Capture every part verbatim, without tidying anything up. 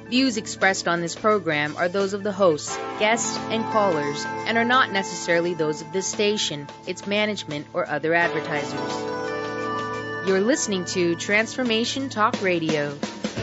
Views expressed on this program are those of the hosts, guests, and callers, and are not necessarily those of this station, its management, or other advertisers. You're listening to Transformation Talk Radio.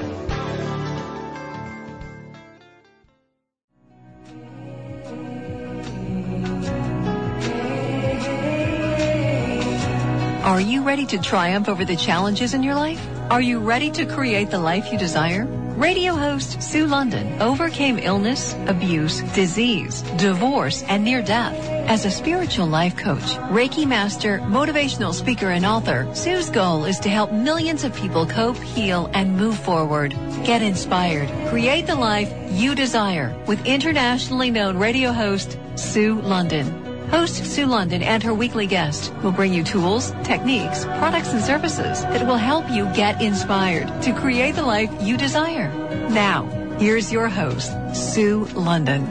Are you ready to triumph over the challenges in your life? Are you ready to create the life you desire? Radio host Sue London overcame illness, abuse, disease, divorce, and near death. As a spiritual life coach, Reiki master, motivational speaker, and author, Sue's goal is to help millions of people cope, heal, and move forward. Get inspired. Create the life you desire with internationally known radio host Sue London. Host Sue London and her weekly guest will bring you tools, techniques, products, and services that will help you get inspired to create the life you desire. Now, here's your host, Sue London.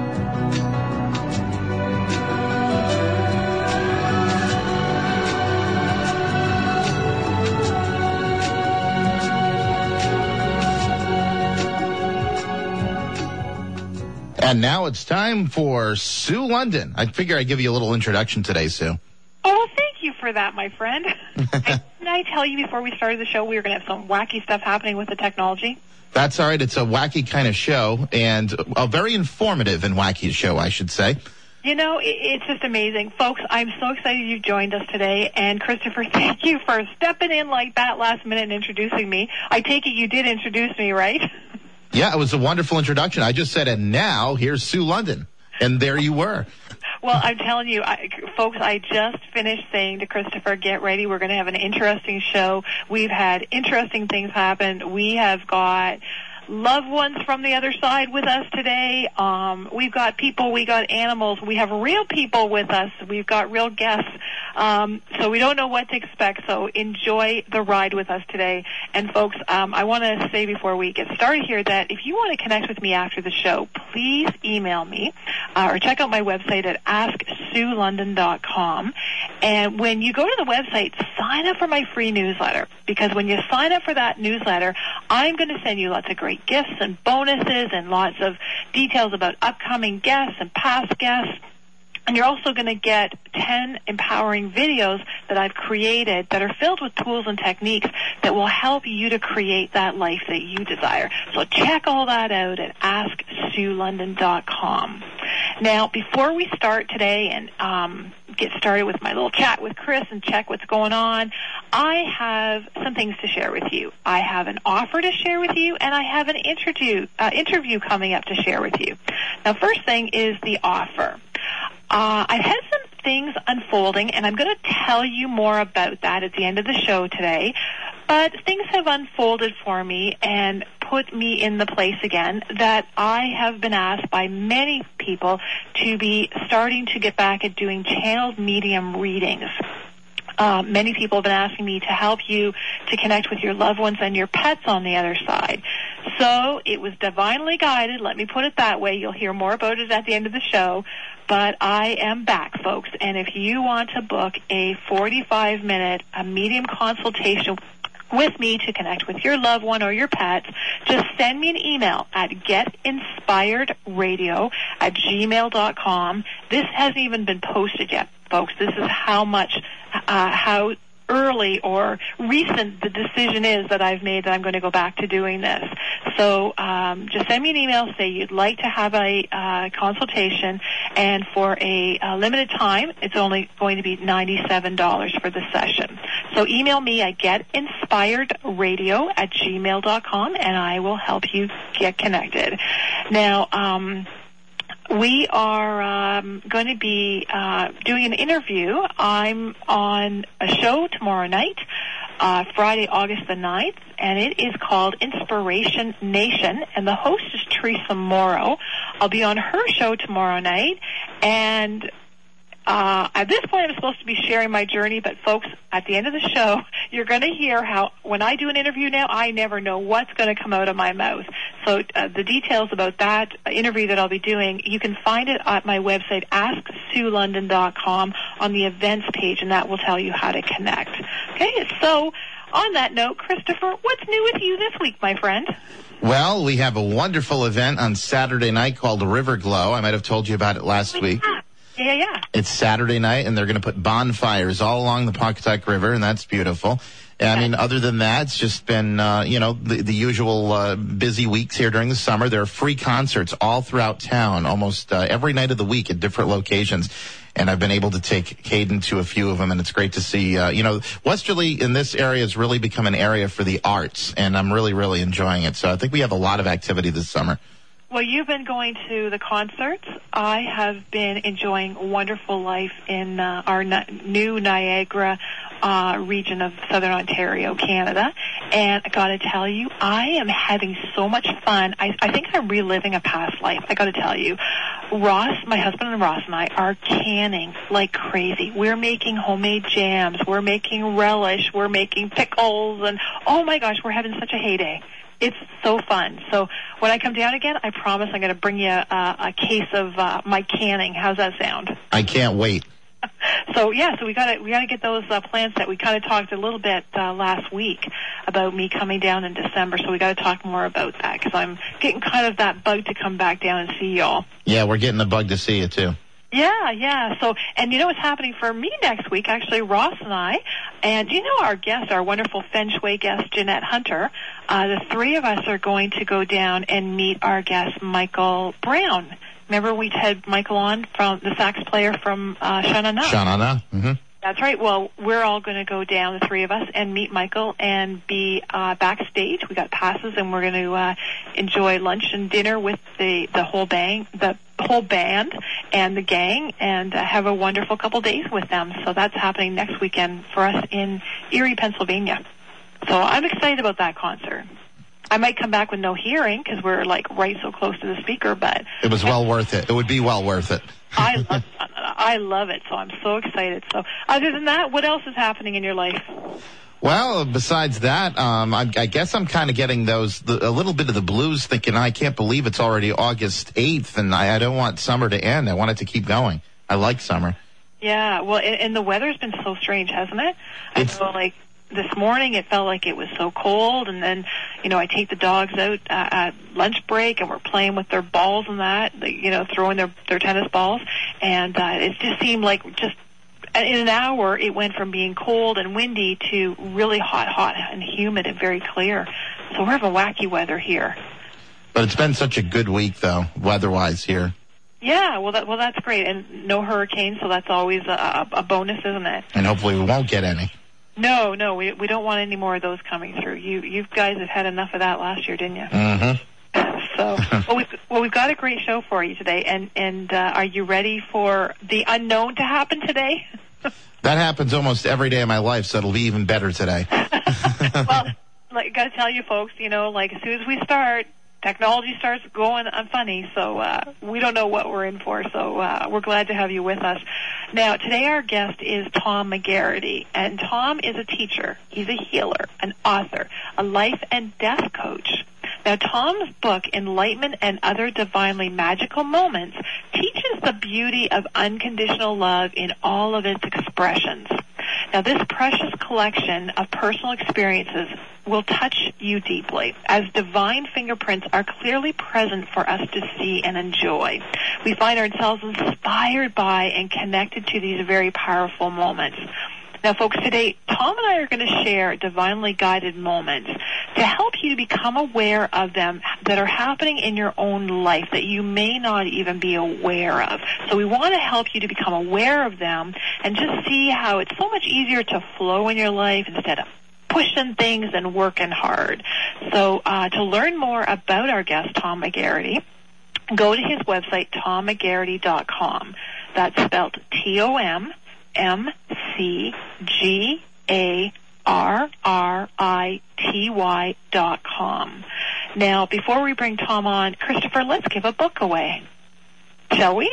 And now it's time for Sue London. I figure I'd give you a little introduction today, Sue. Oh, well, thank you for that, my friend. I, didn't I tell you before we started the show we were going to have some wacky stuff happening with the technology? That's all right. It's a wacky kind of show, and a very informative and wacky show, I should say. You know, it, it's just amazing. Folks, I'm so excited you joined us today. And, Christopher, thank you for stepping in like that last minute and introducing me. I take it you did introduce me, right? Yeah, it was a wonderful introduction. I just said, and now here's Sue London. And there you were. Well, I'm telling you, I, folks, I just finished saying to Christopher, get ready. We're going to have an interesting show. We've had interesting things happen. We have got loved ones from the other side with us today. Um, we've got people, we got animals. We have real people with us. We've got real guests. Um, so we don't know what to expect. So enjoy the ride with us today. And folks, um, I want to say before we get started here that if you want to connect with me after the show, please email me uh, or check out my website at ask sue london dot com. And when you go to the website, sign up for my free newsletter, because when you sign up for that newsletter, I'm going to send you lots of great gifts and bonuses and lots of details about upcoming guests and past guests. And you're also going to get ten empowering videos that I've created that are filled with tools and techniques that will help you to create that life that you desire. So check all that out at ask sue london dot com. Now, before we start today and um, get started with my little chat with Chris and check what's going on, I have some things to share with you. I have an offer to share with you, and I have an interview, uh, interview coming up to share with you. Now, first thing is the offer. Uh, I've had some things unfolding, and I'm going to tell you more about that at the end of the show today. But things have unfolded for me and put me in the place again that I have been asked by many people to be starting to get back at doing channeled medium readings. Uh, many people have been asking me to help you to connect with your loved ones and your pets on the other side. So it was divinely guided. Let me put it that way. You'll hear more about it at the end of the show. But I am back, folks. And if you want to book a forty-five minute a medium consultation with me to connect with your loved one or your pet, just send me an email at getinspiredradio at gmail dot com. This hasn't even been posted yet, folks. This is how much, uh, how early or recent the decision is that I've made that I'm going to go back to doing this. So um, just send me an email, say you'd like to have a uh, consultation, and for a, a limited time, it's only going to be ninety-seven dollars for the session. So email me at getinspiredradio at gmail dot com, and I will help you get connected. Now, um, we are um, going to be uh, doing an interview. I'm on a show tomorrow night, uh, Friday, August the ninth, and it is called Inspiration Nation, and the host is Teresa Morrow. I'll be on her show tomorrow night, and Uh, at this point, I'm supposed to be sharing my journey, but folks, at the end of the show, you're going to hear how when I do an interview now, I never know what's going to come out of my mouth. So uh, the details about that interview that I'll be doing, you can find it at my website, ask sue london dot com, on the events page, and that will tell you how to connect. Okay, so on that note, Christopher, what's new with you this week, my friend? Well, we have a wonderful event on Saturday night called River Glow. I might have told you about it last Oh, week. yeah. Yeah, yeah. It's Saturday night, and they're going to put bonfires all along the Pawcatuck River, and that's beautiful. I mean, other than that, it's just been, uh, you know, the, the usual uh, busy weeks here during the summer. There are free concerts all throughout town, almost uh, every night of the week at different locations. And I've been able to take Caden to a few of them, and it's great to see, uh, you know, Westerly in this area has really become an area for the arts, and I'm really, really enjoying it. So I think we have a lot of activity this summer. Well, you've been going to the concerts. I have been enjoying Wonderful Life in uh, our n- new Niagara uh, region of Southern Ontario, Canada. And I got to tell you, I am having so much fun. I, I think I'm reliving a past life. I got to tell you, Ross, my husband and Ross and I are canning like crazy. We're making homemade jams. We're making relish. We're making pickles. And, oh, my gosh, we're having such a heyday. It's so fun. So when I come down again, I promise I'm going to bring you a, a case of uh, my canning. How's that sound? I can't wait. So yeah, so we got to we got to get those uh, plans set. We kind of talked a little bit uh, last week about me coming down in December. So we got to talk more about that because I'm getting kind of that bug to come back down and see y'all. Yeah, we're getting the bug to see you too. Yeah, yeah. So, and you know what's happening for me next week? Actually, Ross and I, and you know our guest, our wonderful Feng Shui guest, Jeanette Hunter, uh, the three of us are going to go down and meet our guest, Michael Brown. Remember we had Michael on, from the sax player from uh, Shanana? Shanana, mm-hmm. That's right. Well, we're all going to go down, the three of us, and meet Michael and be uh, backstage. We got passes, and we're going to uh, enjoy lunch and dinner with the, the whole bang, the whole band and the gang, and uh, have a wonderful couple days with them. So that's happening next weekend for us in Erie, Pennsylvania. So I'm excited about that concert. I might come back with no hearing because we're like right so close to the speaker, but it was well worth it. It would be well worth it. I love, I love it, so I'm so excited. So, other than that, what else is happening in your life? Well, besides that, um, I, I guess I'm kind of getting those the, a little bit of the blues, thinking I can't believe it's already August eighth, and I, I don't want summer to end. I want it to keep going. I like summer. Yeah, well, and, and the weather's been so strange, hasn't it? I It's, feel like this morning it felt like it was so cold, and then, you know, I take the dogs out uh, at lunch break, and we're playing with their balls and that, you know, throwing their their tennis balls, and uh, it just seemed like just in an hour it went from being cold and windy to really hot, hot and humid and very clear. So we're having wacky weather here. But it's been such a good week, though, weather-wise here. Yeah, well, that, well, that's great, and no hurricanes, so that's always a, a bonus, isn't it? And hopefully we won't get any. No, no, we we don't want any more of those coming through. You you guys have had enough of that last year, didn't you? Mm-hmm. So, well, we've well we've got a great show for you today, and and uh, are you ready for the unknown to happen today? That happens almost every day of my life, so it'll be even better today. Well, like, got to tell you folks, you know, like as soon as we start, technology starts going funny, so uh, we don't know what we're in for, so uh, we're glad to have you with us. Now, today our guest is Tom McGarity, and Tom is a teacher. He's a healer, an author, a life and death coach. Now, Tom's book, Enlightenment and Other Divinely Magical Moments, teaches the beauty of unconditional love in all of its expressions. Now, this precious collection of personal experiences will touch you deeply, as divine fingerprints are clearly present for us to see and enjoy. We find ourselves inspired by and connected to these very powerful moments. Now, folks, today, Tom and I are going to share divinely guided moments to help you to become aware of them that are happening in your own life that you may not even be aware of. So we want to help you to become aware of them and just see how it's so much easier to flow in your life instead of pushing things and working hard. So uh, to learn more about our guest, Tom McGarity, go to his website, tom mcgarity dot com. That's spelled T O M M C G A R R I T Y dot com. Now, before we bring Tom on, Christopher, let's give a book away. Shall we?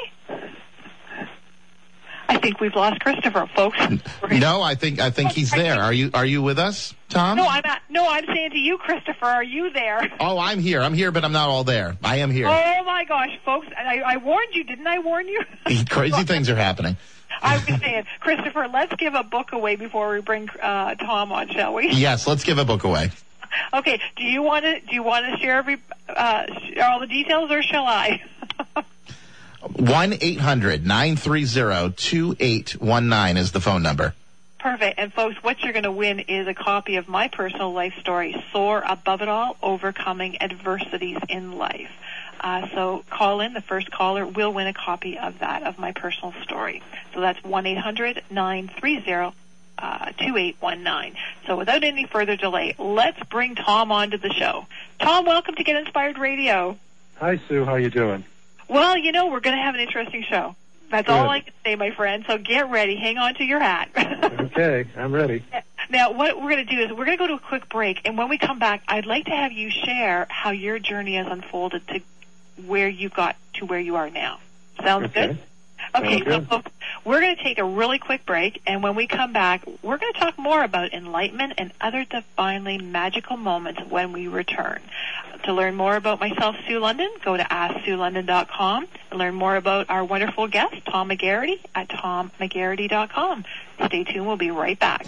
I think we've lost Christopher, folks. No, I think I think he's there. Are you are you with us, Tom? No, I'm not. No, I'm saying to you, Christopher, are you there? Oh, I'm here. I'm here, but I'm not all there. I am here. Oh my gosh, folks! I, I warned you, didn't I? Warn you? Crazy things are happening. I was saying, Christopher, let's give a book away before we bring uh, Tom on, shall we? Yes, let's give a book away. Okay. Do you want to do you want to share every uh, share all the details, or shall I? one eight hundred nine three zero two eight one nine is the phone number. Perfect. And folks, what you're going to win is a copy of my personal life story, Soar Above It All, Overcoming Adversities in Life. Uh, so call in. The first caller will win a copy of that, of my personal story. So that's one eight hundred nine three zero two eight one nine. So without any further delay, let's bring Tom onto the show. Tom, welcome to Get Inspired Radio. Hi, Sue. How you doing? Well, you know, we're going to have an interesting show. That's Good. all I can say, my friend. So get ready. Hang on to your hat. Okay, I'm ready. Now, what we're going to do is we're going to go to a quick break, and when we come back, I'd like to have you share how your journey has unfolded to where you got to where you are now. Sounds Okay. good? Okay, Sounds so we're going to take a really quick break, and when we come back, we're going to talk more about enlightenment and other divinely magical moments when we return. To learn more about myself, Sue London, go to ask sue london dot com and learn more about our wonderful guest, Tom McGarity, at tom mcgarity dot com. Stay tuned. We'll be right back.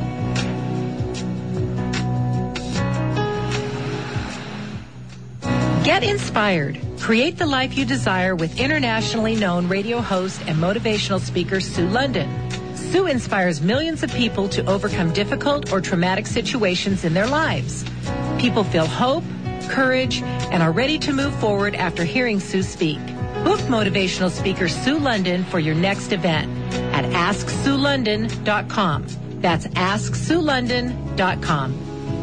Get inspired. Create the life you desire with internationally known radio host and motivational speaker Sue London. Sue inspires millions of people to overcome difficult or traumatic situations in their lives. People feel hope, courage, and are ready to move forward after hearing Sue speak. Book motivational speaker Sue London for your next event at ask sue london dot com. That's ask sue london dot com.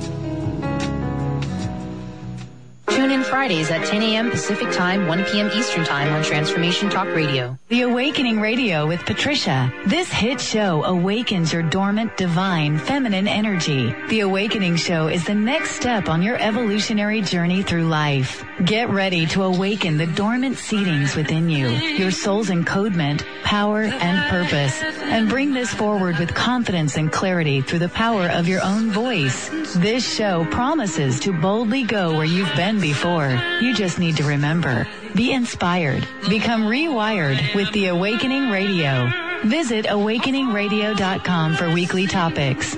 Tune in Fridays at ten a.m. Pacific Time, one p.m. Eastern Time on Transformation Talk Radio. The Awakening Radio with Patricia. This hit show awakens your dormant, divine, feminine energy. The Awakening Show is the next step on your evolutionary journey through life. Get ready to awaken the dormant seedings within you, your soul's encodement, power, and purpose, and bring this forward with confidence and clarity through the power of your own voice. This show promises to boldly go where you've been before. You just need to remember. Be inspired. Become rewired with the Awakening Radio. Visit awakening radio dot com for weekly topics.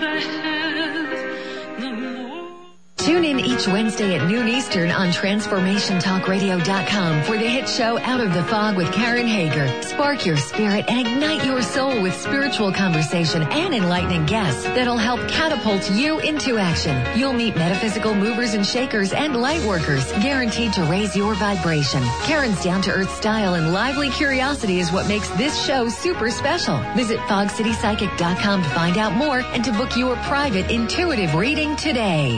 Tune in each Wednesday at noon Eastern on transformation talk radio dot com for the hit show Out of the Fog with Karen Hager. Spark your spirit and ignite your soul with spiritual conversation and enlightening guests that'll help catapult you into action. You'll meet metaphysical movers and shakers and light workers guaranteed to raise your vibration. Karen's down-to-earth style and lively curiosity is what makes this show super special. Visit fog city psychic dot com to find out more and to book your private intuitive reading today.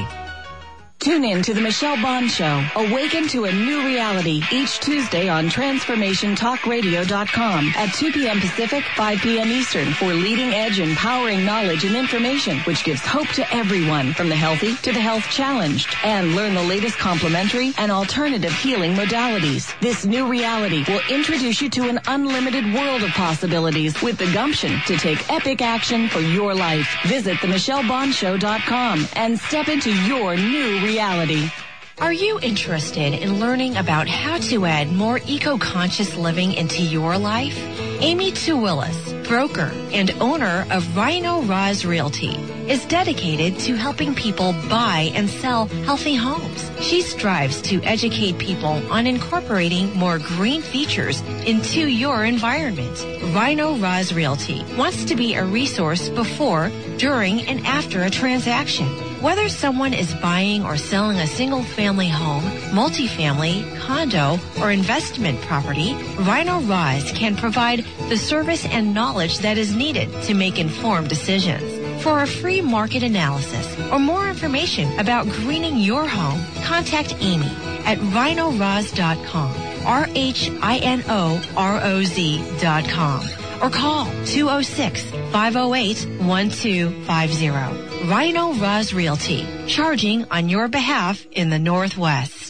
Tune in to The Michelle Bond Show. Awaken to a new reality each Tuesday on transformation talk radio dot com at two p.m. Pacific, five p.m. Eastern for leading-edge empowering knowledge and information which gives hope to everyone from the healthy to the health challenged. And learn the latest complementary and alternative healing modalities. This new reality will introduce you to an unlimited world of possibilities with the gumption to take epic action for your life. Visit the michelle bond show dot com and step into your new reality. Reality. Are you interested in learning about how to add more eco-conscious living into your life? Amy Tuwillis, broker and owner of Rhino Roz Realty, is dedicated to helping people buy and sell healthy homes. She strives to educate people on incorporating more green features into your environment. Rhino Roz Realty wants to be a resource before, during, and after a transaction. Whether someone is buying or selling a single-family home, multifamily, condo, or investment property, Rhino Roz can provide the service and knowledge that is needed to make informed decisions. For a free market analysis or more information about greening your home, contact Amy at rhino roz dot com, R H I N O R O Z dot com, or call two oh six, five oh eight, one two five oh. Rhino Roz Realty, charging on your behalf in the Northwest.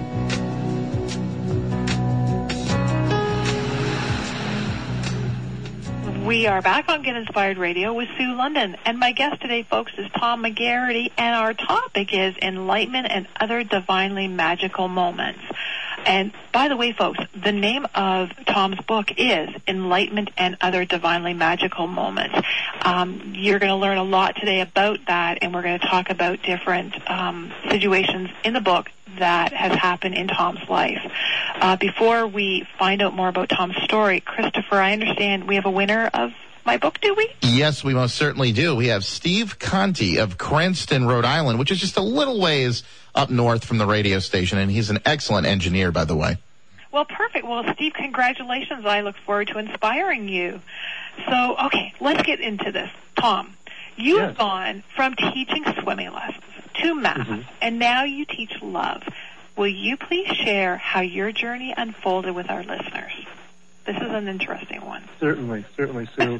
We are back on Get Inspired Radio with Sue London, and my guest today, folks, is Tom McGarity, and our topic is enlightenment and other divinely magical moments. And by the way, folks, the name of Tom's book is Enlightenment and Other Divinely Magical Moments. Um, you're going to learn a lot today about that, and we're going to talk about different um, situations in the book that has happened in Tom's life. Uh, before we find out more about Tom's story, Christopher, I understand we have a winner of my book, do we? Yes, we most certainly do. We have Steve Conti of Cranston, Rhode Island, which is just a little ways up north from the radio station, and he's an excellent engineer, by the way. Well, perfect. Well, Steve, congratulations. I look forward to inspiring you. So, okay, let's get into this. Tom, you yes. have gone from teaching swimming lessons to math, mm-hmm. and now you teach love. Will you please share how your journey unfolded with our listeners? This is an interesting one. Certainly, certainly, Sue.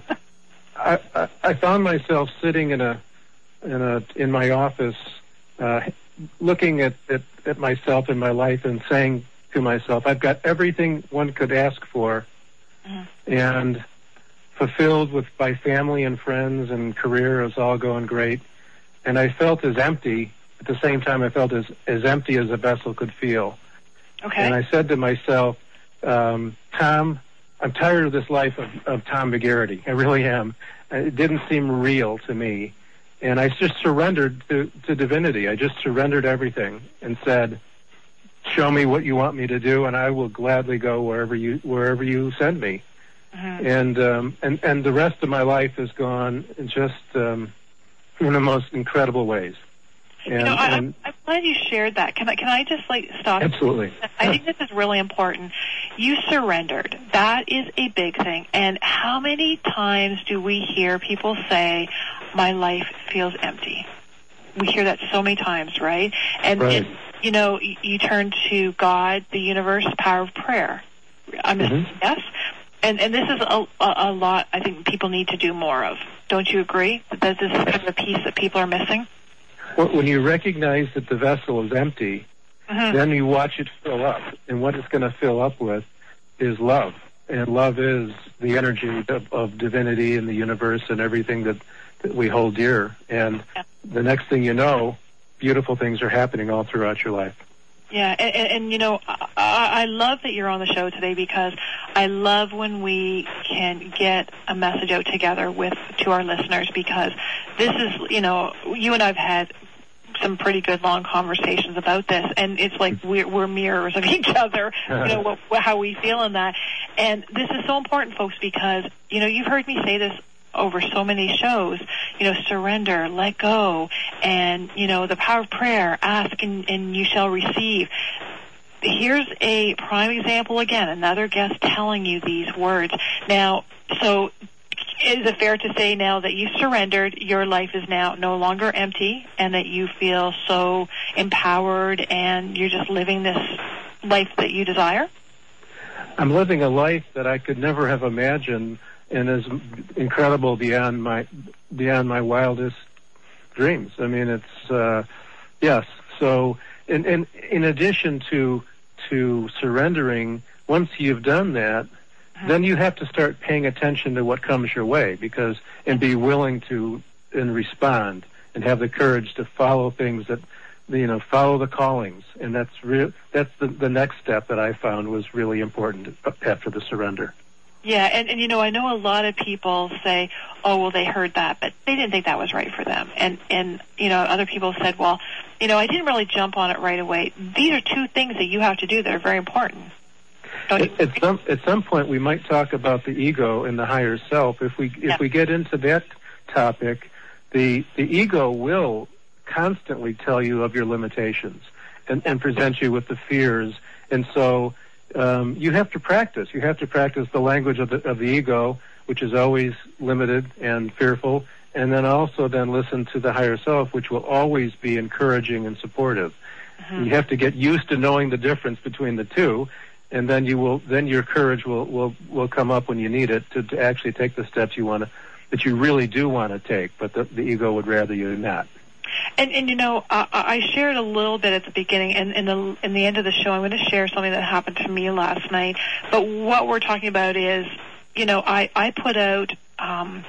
I, I, I found myself sitting in a in a in my office, uh, looking at, at at myself in my life and saying to myself, "I've got everything one could ask for, mm-hmm. and fulfilled with my family and friends, and career is all going great." And I felt as empty. At the same time, I felt as as empty as a vessel could feel. Okay. And I said to myself, um, "Tom, I'm tired of this life of, of Tom McGarity. I really am. It didn't seem real to me." And I just surrendered to, to divinity. I just surrendered everything and said, "Show me what you want me to do, and I will gladly go wherever you wherever you send me." Mm-hmm. And um, and and the rest of my life has gone in just um, in the most incredible ways. And, you know, I, and, I'm glad you shared that. Can I, can I just, like, stop? Absolutely. I think this is really important. You surrendered. That is a big thing. And how many times do we hear people say, "My life feels empty"? We hear that so many times, right? And, right. and you know, you, you turn to God, the universe, power of prayer. I'm mm-hmm. Yes? And and this is a, a, a lot I think people need to do more of. Don't you agree? That this is kind of a piece that people are missing? When you recognize that the vessel is empty, mm-hmm. then you watch it fill up. And what it's going to fill up with is love. And love is the energy of, of divinity and the universe and everything that, that we hold dear. And yeah. the next thing you know, beautiful things are happening all throughout your life. Yeah, and, and, and you know, I, I love that you're on the show today because I love when we can get a message out together with to our listeners because this is, you know, you and I've had some pretty good long conversations about this, and it's like we're, we're mirrors of each other, you know, what, what, how we feel in that. And this is so important, folks, because, you know, you've heard me say this over so many shows, you know, surrender, let go, and, you know, the power of prayer, ask and, and you shall receive. Here's a prime example again, another guest telling you these words. Now, so is it fair to say now that you surrendered, your life is now no longer empty, and that you feel so empowered and you're just living this life that you desire? I'm living a life that I could never have imagined and is incredible beyond my beyond my wildest dreams. I mean, it's uh, yes. So, in, in in addition to to surrendering, once you've done that, uh-huh. then you have to start paying attention to what comes your way, because and be willing to and respond and have the courage to follow things that you know follow the callings, and that's real. That's the the next step that I found was really important after the surrender. Yeah, and, and, you know, I know a lot of people say, oh, well, they heard that, but they didn't think that was right for them. And, and you know, other people said, well, you know, I didn't really jump on it right away. These are two things that you have to do that are very important. At, at some at some point, we might talk about the ego and the higher self. If we if yeah. we get into that topic, the the ego will constantly tell you of your limitations and, and present you with the fears. And so um, you have to practice. You have to practice the language of the of the ego, which is always limited and fearful, and then also then listen to the higher self, which will always be encouraging and supportive. Mm-hmm. You have to get used to knowing the difference between the two. And then you will, then your courage will, will, will come up when you need it to, to actually take the steps you want to, that you really do want to take, but the, the ego would rather you not. And, and you know, uh, I shared a little bit at the beginning, and in the in the end of the show, I'm going to share something that happened to me last night. But what we're talking about is, you know, I I put out um,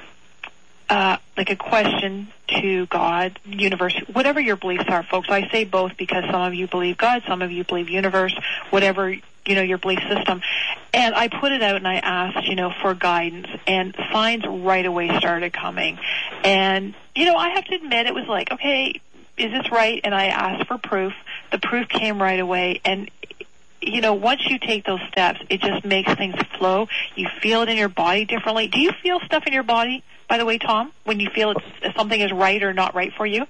uh, like a question to God, universe, whatever your beliefs are, folks. I say both because some of you believe God, some of you believe universe, whatever you know, your belief system. And I put it out and I asked, you know, for guidance, and signs right away started coming. And, you know, I have to admit, it was like, okay, is this right? And I asked for proof. The proof came right away. And, you know, once you take those steps, it just makes things flow. You feel it in your body differently. Do you feel stuff in your body, by the way, Tom, when you feel it's, something is right or not right for you?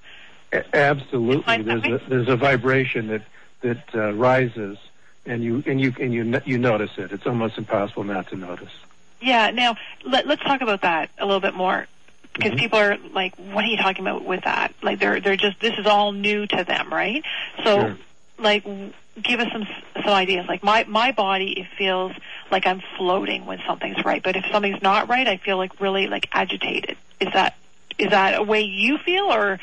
Absolutely. There's a, there's a vibration that, that uh, rises, and you and you and you you notice it. It's almost impossible not to notice. Yeah. Now let, let's talk about that a little bit more, because mm-hmm. people are like, "What are you talking about with that?" Like they're they're just, this is all new to them, right? So, sure. like, give us some some ideas. Like my my body, it feels like I'm floating when something's right, but if something's not right, I feel like really like agitated. Is that is that a way you feel, or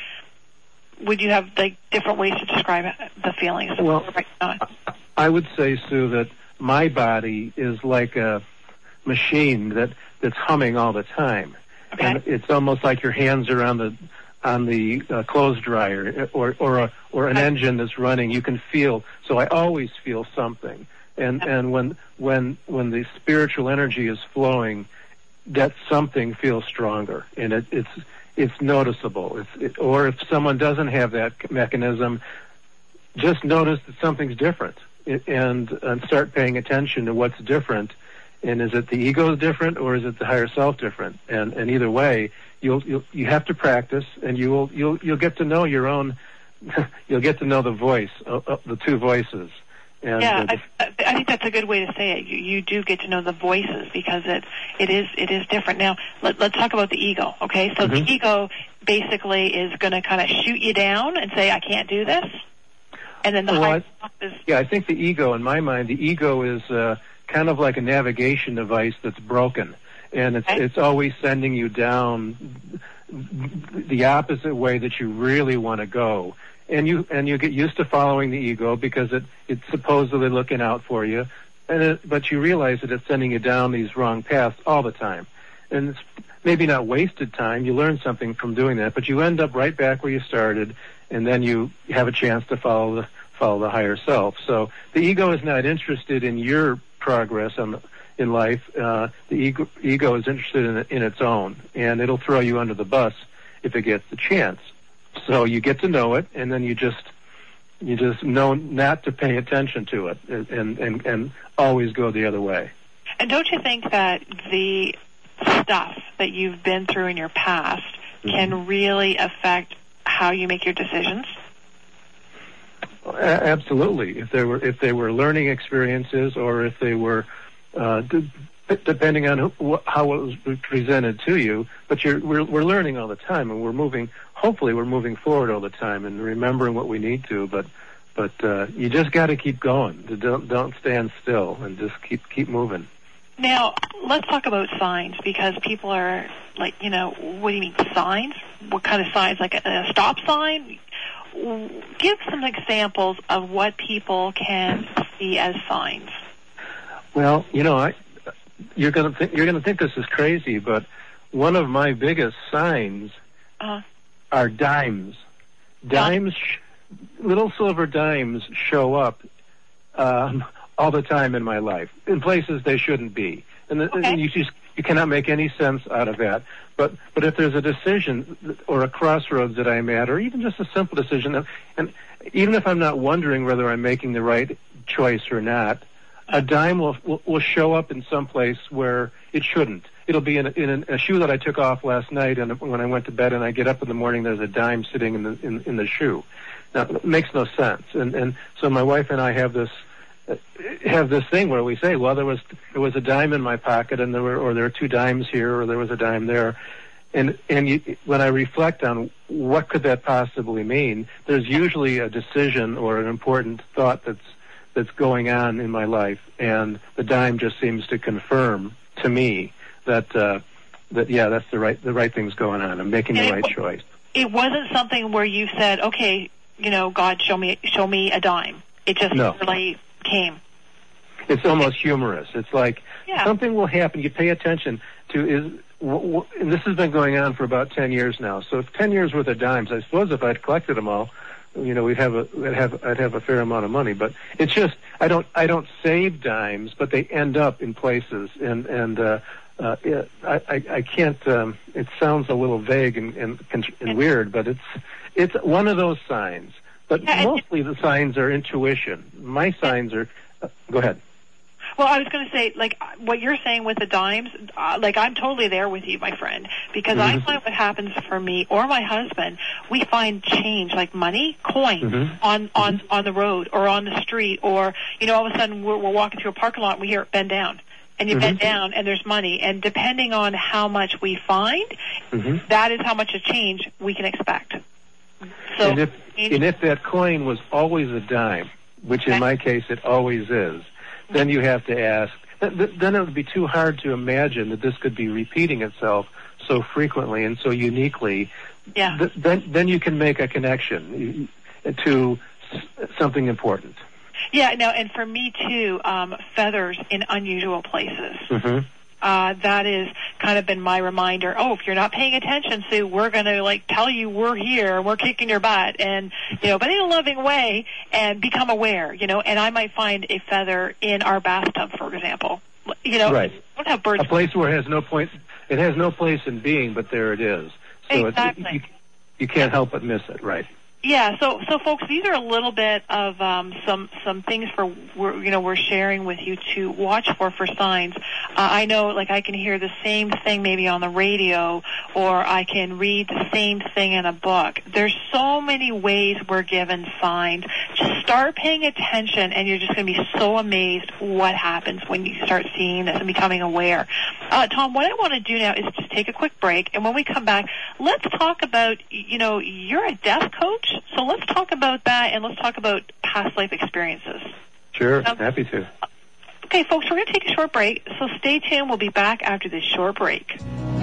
would you have like different ways to describe the feelings? Well, right now? I would say, Sue, that my body is like a machine that, that's humming all the time. Okay. And it's almost like your hands are on the on the uh, clothes dryer, or or a, or an okay. engine that's running. You can feel. So I always feel something. And okay. and when when when the spiritual energy is flowing, that something feels stronger, and it, it's it's noticeable. It's it, or if someone doesn't have that mechanism, just notice that something's different. And, and start paying attention to what's different, and is it the ego different, or is it the higher self different? And, and either way, you'll, you'll you have to practice, and you will you'll you'll get to know your own. You'll get to know the voice, uh, uh, the two voices. And, yeah, uh, I, I think that's a good way to say it. You, you do get to know the voices, because it it is it is different. Now let, let's talk about the ego. Okay, so mm-hmm. the ego basically is going to kind of shoot you down and say, "I can't do this." And then the well, high I, is... Yeah, I think the ego, in my mind, the ego is uh, kind of like a navigation device that's broken. And it's okay. it's always sending you down the opposite way that you really want to go. And you and you get used to following the ego because it, it's supposedly looking out for you. And it, but you realize that it's sending you down these wrong paths all the time. And it's maybe not wasted time. You learn something from doing that, but you end up right back where you started, and then you have a chance to follow the follow the higher self. So the ego is not interested in your progress on the, in life. Uh, the ego, ego is interested in, in its own, and it'll throw you under the bus if it gets the chance. So you get to know it, and then you just you just know not to pay attention to it, and and and always go the other way. And don't you think that the stuff that you've been through in your past mm-hmm. can really affect how you make your decisions? Absolutely. If they were if they were learning experiences, or if they were, uh, d- depending on who, how it was presented to you. But you're, we're we're learning all the time, and we're moving. Hopefully, we're moving forward all the time and remembering what we need to. But but uh, you just got to keep going. Don't don't stand still, and just keep keep moving. Now, let's talk about signs, because people are like, you know, what do you mean signs? What kind of signs? Like a, a stop sign? Give some examples of what people can see as signs. Well, you know, I, you're going to th- you're going to think this is crazy, but one of my biggest signs uh-huh. are dimes. Dimes, sh- little silver dimes show up um, all the time in my life, in places they shouldn't be, and, the, okay. and you just you cannot make any sense out of that. But but if there's a decision or a crossroads that I'm at, or even just a simple decision, and even if I'm not wondering whether I'm making the right choice or not, a dime will will, will show up in some place where it shouldn't. It'll be in, a, in a shoe that I took off last night, and when I went to bed, and I get up in the morning, there's a dime sitting in the in, in the shoe. Now, it makes no sense. And and so my wife and I have this. have this thing where we say, well, there was there was a dime in my pocket, and there were, or there are two dimes here, or there was a dime there, and and you, when I reflect on what could that possibly mean, there's usually a decision or an important thought that's that's going on in my life, and the dime just seems to confirm to me that uh, that yeah, that's the right the right thing's going on. I'm making the right choice. It wasn't something where you said, okay, you know, God, show me show me a dime. It just no. really came. It's almost humorous. It's like yeah. something will happen. You pay attention to is, w- w- and this has been going on for about ten years now. So ten years worth of dimes. I suppose if I'd collected them all, you know, we'd have a, I'd have, I'd have a fair amount of money. But it's just, I don't, I don't save dimes, but they end up in places, and and uh, uh, it, I, I, I can't. Um, it sounds a little vague and, and, and weird, but it's, it's one of those signs. But mostly the signs are intuition. My signs are. Uh, go ahead. Well, I was going to say, like, what you're saying with the dimes, uh, like, I'm totally there with you, my friend, because mm-hmm. I find what happens for me or my husband, we find change, like money, coins, mm-hmm. on, on, on the road or on the street, or, you know, all of a sudden we're, we're walking through a parking lot and we hear it bend down. And you mm-hmm. bend down and there's money. And depending on how much we find, mm-hmm. that is how much of change we can expect. So, and if, and if that coin was always a dime, which in my case it always is, then you have to ask, then it would be too hard to imagine that this could be repeating itself so frequently and so uniquely. Yeah. Th- then, then you can make a connection to something important. Yeah, no, and for me too, um, feathers in unusual places. Mm-hmm. Uh, that has kind of been my reminder. Oh, if you're not paying attention, Sue, we're going to like tell you we're here, we're kicking your butt, and you know, but in a loving way, and become aware. You know, and I might find a feather in our bathtub, for example. You know, right. Don't have birds. A place where it has no point. It has no place in being, but there it is. So exactly. It's, you, you can't help but miss it, right? Yeah, so so folks, these are a little bit of um, some some things for we're, you know we're sharing with you to watch for for signs. Uh, I know, like I can hear the same thing maybe on the radio, or I can read the same thing in a book. There's so many ways we're given signs. Just start paying attention, and you're just going to be so amazed what happens when you start seeing this and becoming aware. Uh, Tom, what I want to do now is just take a quick break, and when we come back, let's talk about, you know, you're a death coach. So let's talk about that, and let's talk about past life experiences. Sure, um, happy to. Okay, folks, we're going to take a short break, so stay tuned. We'll be back after this short break.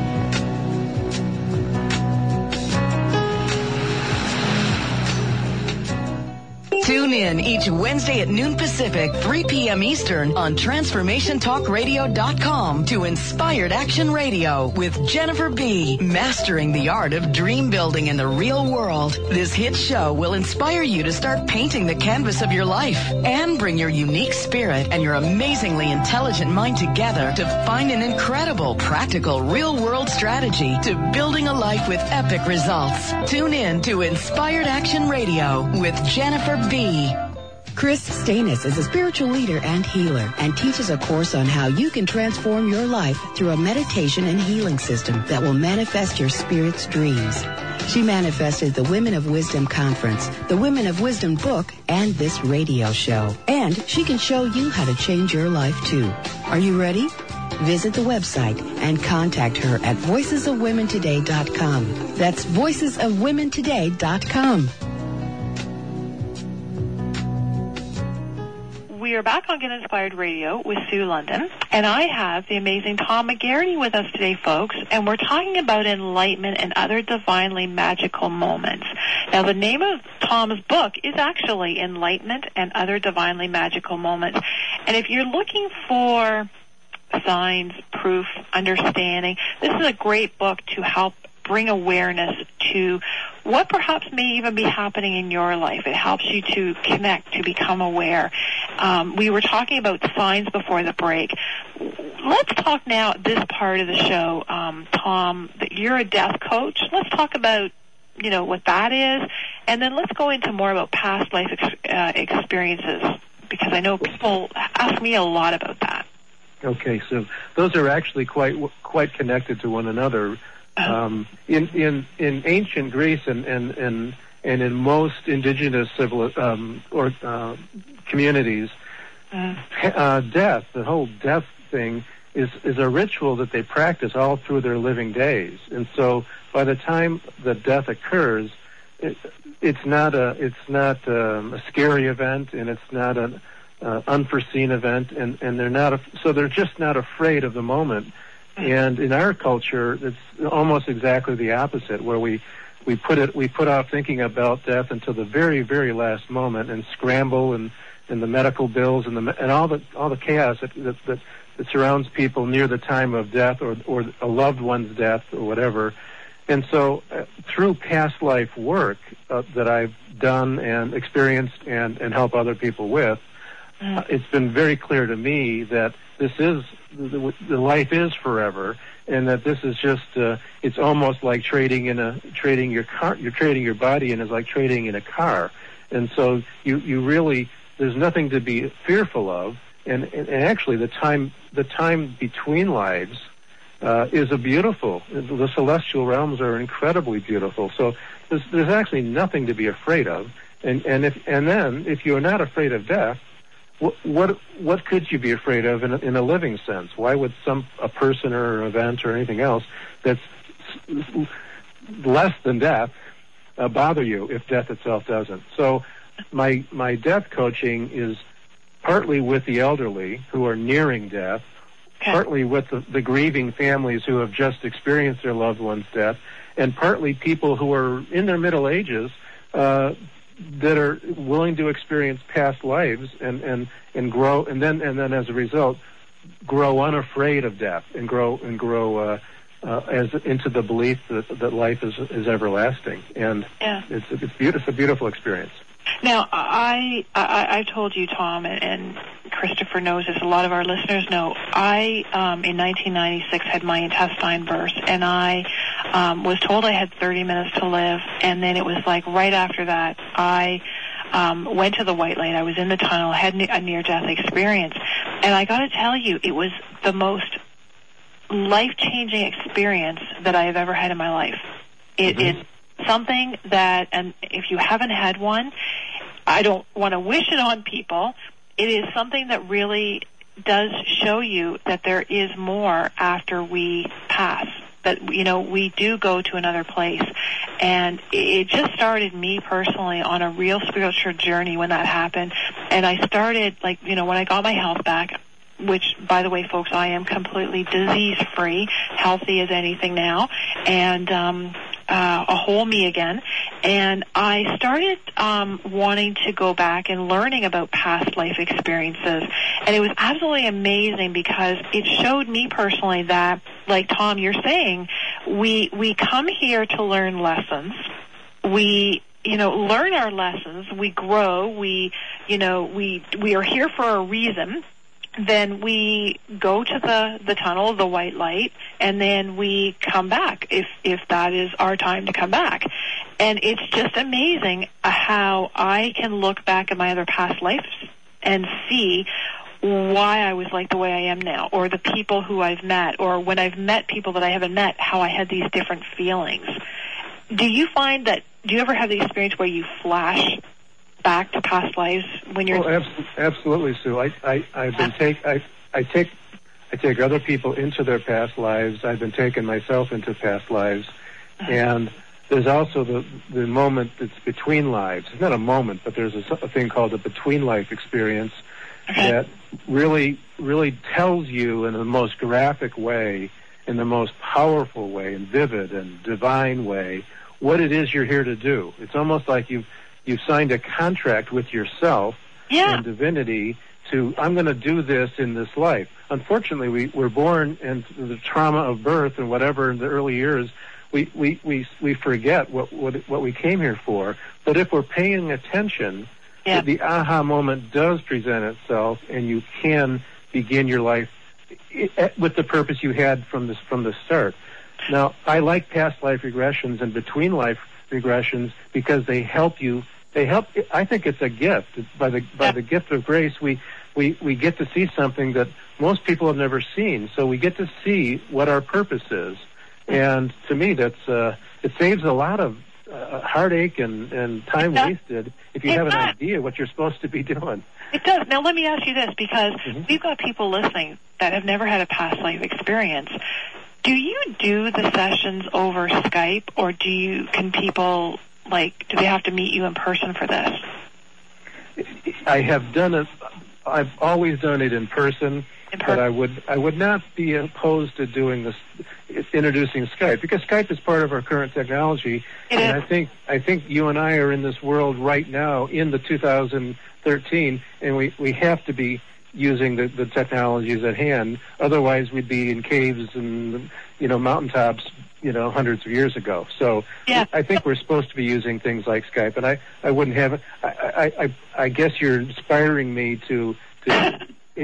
Tune in each Wednesday at noon Pacific, three p.m. Eastern on Transformation Talk Radio dot com to Inspired Action Radio with Jennifer B. Mastering the art of dream building in the real world. This hit show will inspire you to start painting the canvas of your life and bring your unique spirit and your amazingly intelligent mind together to find an incredible, practical, real-world strategy to building a life with epic results. Tune in to Inspired Action Radio with Jennifer B. Chris Stanis is a spiritual leader and healer and teaches a course on how you can transform your life through a meditation and healing system that will manifest your spirit's dreams. She manifested the Women of Wisdom Conference, the Women of Wisdom book, and this radio show. And she can show you how to change your life too. Are you ready? Visit the website and contact her at voices of women today dot com. That's voices of women today dot com. We are back on Get Inspired Radio with Sue London, and I have the amazing Tom McGarity with us today, folks, and we're talking about enlightenment and other divinely magical moments. Now, the name of Tom's book is actually Enlightenment and Other Divinely Magical Moments, and if you're looking for signs, proof, understanding, this is a great book to help bring awareness to what perhaps may even be happening in your life. It helps you to connect, to become aware. Um, we were talking about signs before the break. Let's talk now, this part of the show, um, Tom, that you're a death coach. Let's talk about, you know, what that is, and then let's go into more about past life ex- uh, experiences, because I know people ask me a lot about that. Okay, so those are actually quite quite connected to one another. Um, in, in, in ancient Greece and, and, and, and in most indigenous civil, um, or, uh, communities, uh, uh, death, the whole death thing is, is a ritual that they practice all through their living days. And so by the time the death occurs, it, it's not a, it's not um, a scary event, and it's not an uh, unforeseen event, and, and they're not, a, so they're just not afraid of the moment. And in our culture, it's almost exactly the opposite, where we, we put it we put off thinking about death until the very, very last moment, and scramble and, and the medical bills and the and all the all the chaos that, that, that, that surrounds people near the time of death, or or a loved one's death or whatever. and so uh, through past life work uh, that I've done and experienced and, and help other people with, mm. uh, it's been very clear to me that this is, the, the life is forever, and that this is just, uh, it's almost like trading in a, trading your car, you're trading your body in is like trading in a car. And so you, you really, there's nothing to be fearful of. And, and actually the time, the time between lives, uh, is a beautiful, the celestial realms are incredibly beautiful. So there's, there's actually nothing to be afraid of. And, and if, and then if you're not afraid of death, what, what, what could you be afraid of in a, in a living sense? Why would some, a person or an event or anything else that's less than death, uh, bother you if death itself doesn't? So my, my death coaching is partly with the elderly who are nearing death, okay. partly with the, the grieving families who have just experienced their loved one's death, and partly people who are in their middle ages uh, that are willing to experience past lives and, and, and grow, and then and then as a result, grow unafraid of death and grow and grow uh, uh, as into the belief that, that life is is everlasting. And yeah. it's it's beautiful. It's a beautiful experience. Now, I, I, I told you, Tom, and, and Christopher knows this, a lot of our listeners know, I, um, in nineteen ninety-six, had my intestine burst, and I um, was told I had thirty minutes to live, and then it was like right after that, I um, went to the white light. I was in the tunnel, had a near-death experience, and I got to tell you, it was the most life-changing experience that I have ever had in my life. It is... Mm-hmm. Something that, and if you haven't had one, I don't want to wish it on people. It is something that really does show you that there is more after we pass, that, you know, we do go to another place. And it just started me personally on a real spiritual journey when that happened. And I started, like, you know, when I got my health back, which, by the way, folks, I am completely disease-free, healthy as anything now, and um, uh, a whole me again. And I started um, wanting to go back and learning about past life experiences. And it was absolutely amazing because it showed me personally that, like Tom, you're saying, we we come here to learn lessons. We you know, learn our lessons. We grow. We, you know, we we are here for a reason. Then we go to the, the tunnel, the white light, and then we come back if, if that is our time to come back. And it's just amazing how I can look back at my other past lives and see why I was like the way I am now, or the people who I've met, or when I've met people that I haven't met, how I had these different feelings. Do you find that, do you ever have the experience where you flash back to past lives when you're... Oh, abs- absolutely, Sue. I, I, I've been take, I, I take, I take other people into their past lives. I've been taking myself into past lives, uh-huh. and there's also the the moment that's between lives. It's not a moment, but there's a, a thing called a between life experience okay. that really, really tells you in the most graphic way, in the most powerful way, and vivid and divine way, what it is you're here to do. It's almost like you've You've signed a contract with yourself yeah. and divinity to, I'm going to do this in this life. Unfortunately, we, we're born and the trauma of birth and whatever in the early years, we, we, we, we forget what, what, what we came here for. But if we're paying attention, yeah. the aha moment does present itself, and you can begin your life with the purpose you had from the, from the start. Now, I like past life regressions and between life regressions because they help you. They help. I think it's a gift. By the by the gift of grace, we, we, we get to see something that most people have never seen. So we get to see what our purpose is. And to me, that's uh, it saves a lot of uh, heartache and, and time wasted if you it have an does. idea what you're supposed to be doing. It does. Now, let me ask you this, because mm-hmm. we've got people listening that have never had a past life experience. Do you do the sessions over Skype, or do you, can people, like, do they have to meet you in person for this? I have done it, I've always done it in person, in person. But I would, I would not be opposed to doing this, introducing Skype, because Skype is part of our current technology. It and is. I think, I think you and I are in this world right now in the two thousand thirteen, and we, we have to be using the, the technologies at hand. Otherwise, we'd be in caves and, you know, mountaintops you know, hundreds of years ago. So yeah. I think we're supposed to be using things like Skype, and I, I wouldn't have it. I, I, I, I guess you're inspiring me to to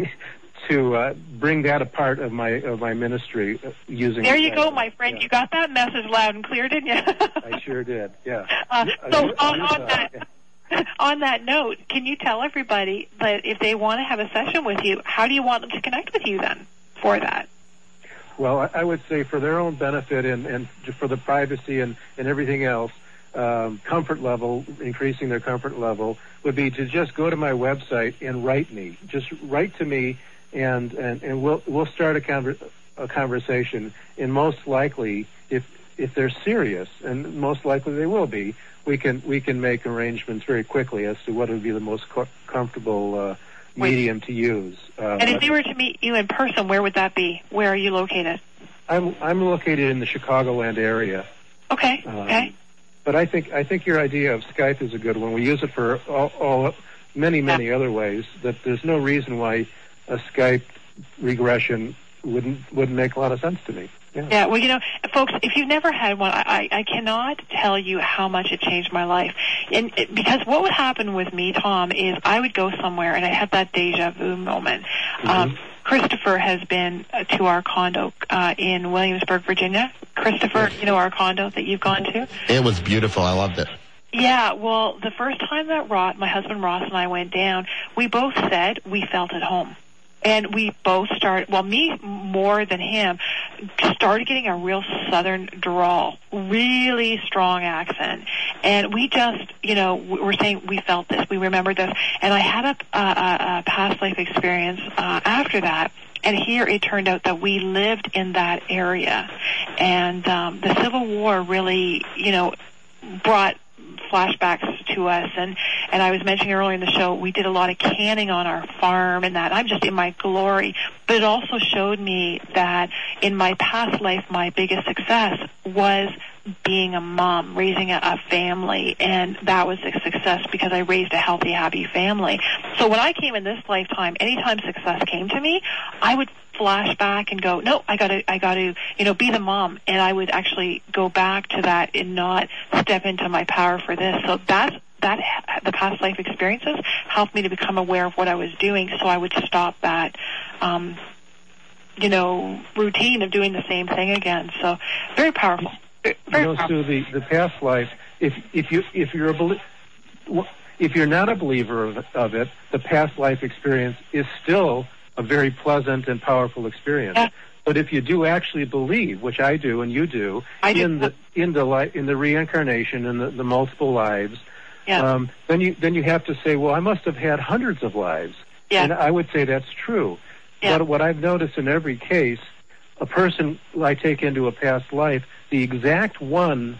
to uh, bring that a part of my of my ministry uh, using. There you Skype. go, my friend. Yeah. You got that message loud and clear, didn't you? I sure did. Yeah. Uh, so I, I, on, I, on that. On that note, can you tell everybody that if they want to have a session with you, how do you want them to connect with you then for that? Well, I would say for their own benefit and, and for the privacy and, and everything else, um, comfort level, increasing their comfort level, would be to just go to my website and write me. Just write to me, and, and, and we'll we'll start a, conver- a conversation. And most likely, if if they're serious, and most likely they will be, we can we can make arrangements very quickly as to what would be the most co- comfortable uh, medium to use. Uh, and if they were to meet you in person, where would that be? Where are you located? I'm I'm located in the Chicagoland area. Okay. Um, okay. But I think I think your idea of Skype is a good one. We use it for all, all many many yeah. other ways. That there's no reason why a Skype regression wouldn't wouldn't make a lot of sense to me. Yeah. yeah, well, you know, folks, if you've never had one, I, I cannot tell you how much it changed my life. And it, because what would happen with me, Tom, is I would go somewhere and I had that deja vu moment. Mm-hmm. Um, Christopher has been uh, to our condo uh, in Williamsburg, Virginia. Christopher, you know our condo that you've gone to? It was beautiful. I loved it. Yeah, well, the first time that Ross, my husband Ross and I went down, we both said we felt at home. And we both started, well, me more than him, started getting a real southern drawl, really strong accent. And we just, you know, we're saying we felt this, we remembered this. And I had a, a, a past life experience uh, after that. And here it turned out that we lived in that area. And um, the Civil War really, you know, brought flashbacks to us, and and I was mentioning earlier in the show, we did a lot of canning on our farm and that. I'm just in my glory, but it also showed me that in my past life, my biggest success was being a mom, raising a, a family, and that was a success because I raised a healthy, happy family. So when I came in this lifetime, anytime success came to me, I would flash back and go, no, I gotta, I gotta, you know, be the mom, and I would actually go back to that and not step into my power for this. So that's, that, the past life experiences helped me to become aware of what I was doing, so I would stop that, um, you know, routine of doing the same thing again. So very powerful. Very you know, powerful. Sue, the, the past life, if if you if you're a belie- if you're not a believer of, of it, the past life experience is still a very pleasant and powerful experience. Yeah. But if you do actually believe, which I do and you do, I do. in the in the li- in the reincarnation and the, the multiple lives, yeah. um, then you then you have to say, well, I must have had hundreds of lives. Yeah. And I would say that's true. Yeah. But what I've noticed in every case, a person I take into a past life, the exact one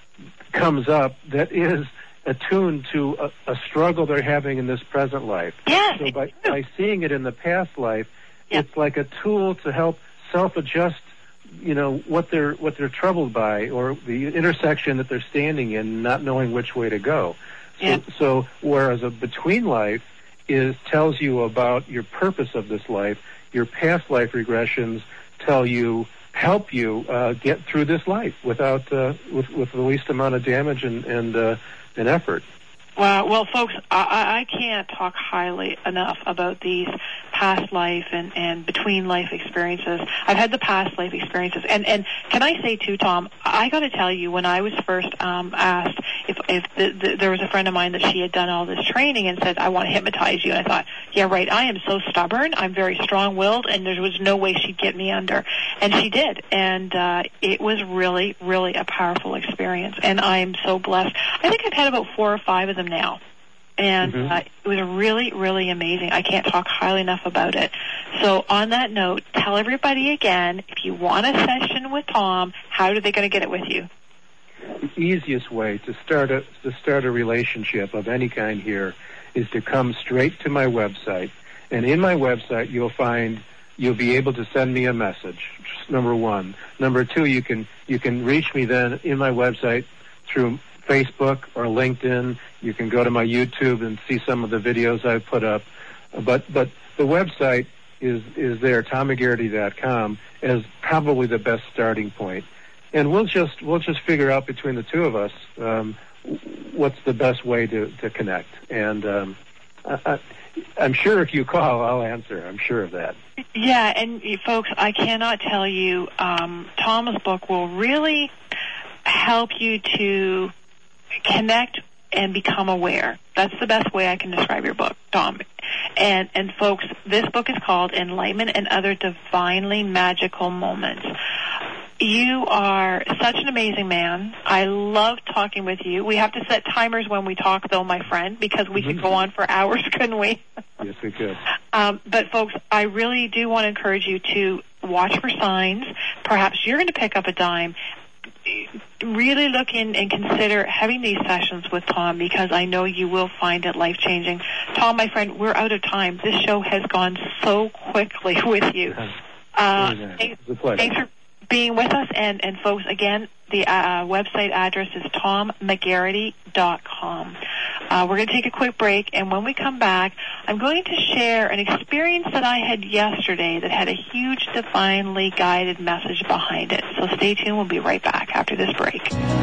comes up that is attuned to a, a struggle they're having in this present life. Yes, so by, by seeing it in the past life, yeah. it's like a tool to help self-adjust, you know, what they're what they're troubled by, or the intersection that they're standing in, not knowing which way to go. So, yeah. so whereas a between life is tells you about your purpose of this life, your past life regressions tell you, help you uh, get through this life without uh, with with the least amount of damage and and, uh, and effort. Well, well, folks, I, I can't talk highly enough about these past life and, and between life experiences. I've had the past life experiences, and, and can I say too, Tom, I got to tell you, when I was first um, asked if if the, the, there was a friend of mine that she had done all this training and said, I want to hypnotize you, and I thought, yeah, right, I am so stubborn, I'm very strong-willed, and there was no way she'd get me under, and she did, and uh, it was really, really a powerful experience, and I am so blessed. I think I've had about four or five of them now. And mm-hmm. uh, it was really, really amazing. I can't talk highly enough about it. So on that note, tell everybody again, if you want a session with Tom, how are they going to get it with you? The easiest way to start a to start a relationship of any kind here is to come straight to my website. And in my website, you'll find you'll be able to send me a message. Number one. Number two, you can you can reach me then in my website through Facebook or LinkedIn. You can go to my YouTube and see some of the videos I've put up. But but the website is is there, tom mcgarrity dot com, as probably the best starting point. and we'll just we'll just figure out between the two of us um, what's the best way to, to connect. And um, I, I, I'm sure if you call, I'll answer. I'm sure of that. Yeah, and folks, I cannot tell you, um, Tom's book will really help you to connect and become aware. That's the best way I can describe your book, Tom. And, and folks, this book is called Enlightenment and Other Divinely Magical Moments. You are such an amazing man. I love talking with you. We have to set timers when we talk, though, my friend, because we could go on for hours, couldn't we? Yes, we could. Um, but, folks, I really do want to encourage you to watch for signs. Perhaps you're going to pick up a dime. Really look in and consider having these sessions with Tom, because I know you will find it life-changing. Tom, my friend, we're out of time. This show has gone so quickly with you. Uh, it's a pleasure. Thanks for being with us. And, and folks, again, the uh, website address is tom mcgarrity dot com. Uh, we're going to take a quick break, and when we come back, I'm going to share an experience that I had yesterday that had a huge divinely guided message behind it. So stay tuned. We'll be right back after this break.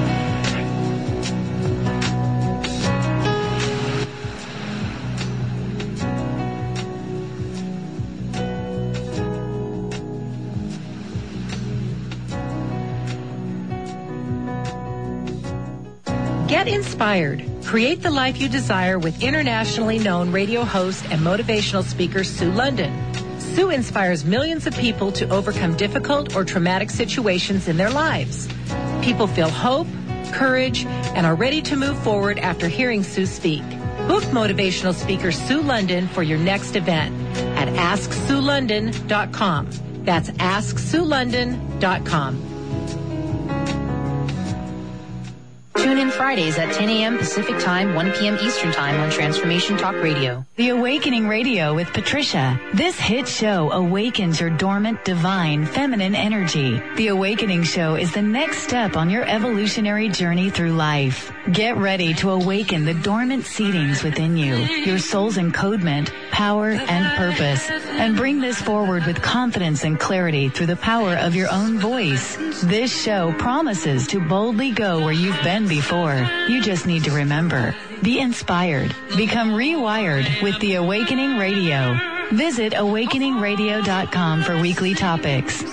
Get inspired. Create the life you desire with internationally known radio host and motivational speaker Sue London. Sue inspires millions of people to overcome difficult or traumatic situations in their lives. People feel hope, courage, and are ready to move forward after hearing Sue speak. Book motivational speaker Sue London for your next event at ask sue london dot com. That's ask sue london dot com. Tune in Fridays at ten a.m. Pacific Time, one p.m. Eastern Time on Transformation Talk Radio. The Awakening Radio with Patricia. This hit show awakens your dormant, divine, feminine energy. The Awakening Show is the next step on your evolutionary journey through life. Get ready to awaken the dormant seedings within you, your soul's encodement, power, and purpose, and bring this forward with confidence and clarity through the power of your own voice. This show promises to boldly go where you've been before. You just need to remember. Be inspired. Become rewired with the Awakening Radio. Visit awakening radio dot com for weekly topics.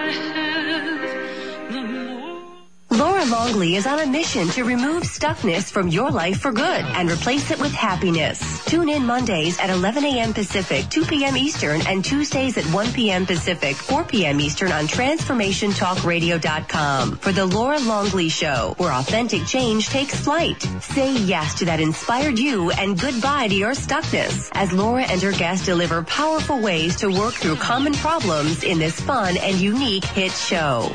Laura Longley is on a mission to remove stuckness from your life for good and replace it with happiness. Tune in Mondays at eleven a.m. Pacific, two p.m. Eastern, and Tuesdays at one p.m. Pacific, four p.m. Eastern on transformation talk radio dot com for The Laura Longley Show, where authentic change takes flight. Say yes to that inspired you and goodbye to your stuckness as Laura and her guests deliver powerful ways to work through common problems in this fun and unique hit show.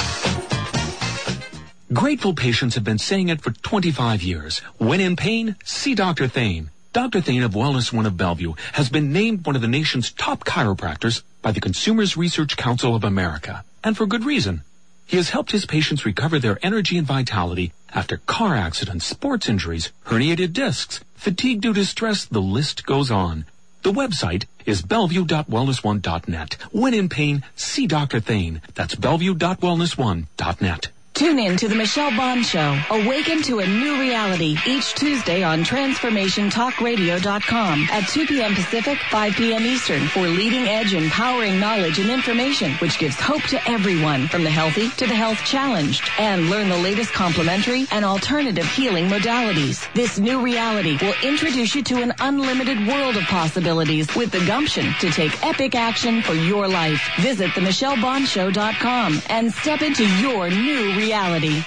Grateful patients have been saying it for twenty-five years. When in pain, see Doctor Thane. Doctor Thane of Wellness One of Bellevue has been named one of the nation's top chiropractors by the Consumers Research Council of America, and for good reason. He has helped his patients recover their energy and vitality after car accidents, sports injuries, herniated discs, fatigue due to stress, the list goes on. The website is bellevue dot wellness one dot net. When in pain, see Doctor Thane. That's bellevue dot wellness one dot net. Tune in to The Michelle Bond Show. Awaken to a new reality each Tuesday on transformation talk radio dot com at two p.m. Pacific, five p.m. Eastern for leading-edge empowering knowledge and information which gives hope to everyone from the healthy to the health challenged. And learn the latest complementary and alternative healing modalities. This new reality will introduce you to an unlimited world of possibilities with the gumption to take epic action for your life. Visit the michelle bond show dot com and step into your new reality. Reality.